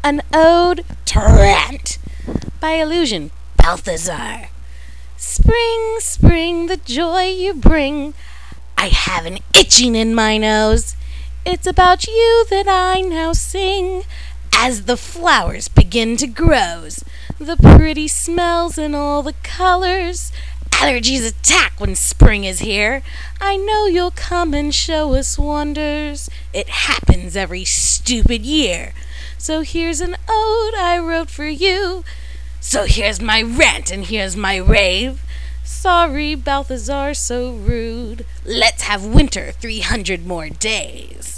An Ode to Rant by Illusion Balthazar. Spring, spring, the joy you bring. I have an itching in my nose. It's about you that I now sing. As the flowers begin to grow, the pretty smells and all the colors. Allergies attack when spring is here. I know you'll come and show us wonders. It happens every stupid year. So here's an ode I wrote for you. So here's my rant and here's my rave. Sorry, Balthazar, so rude. Let's have winter 300 more days.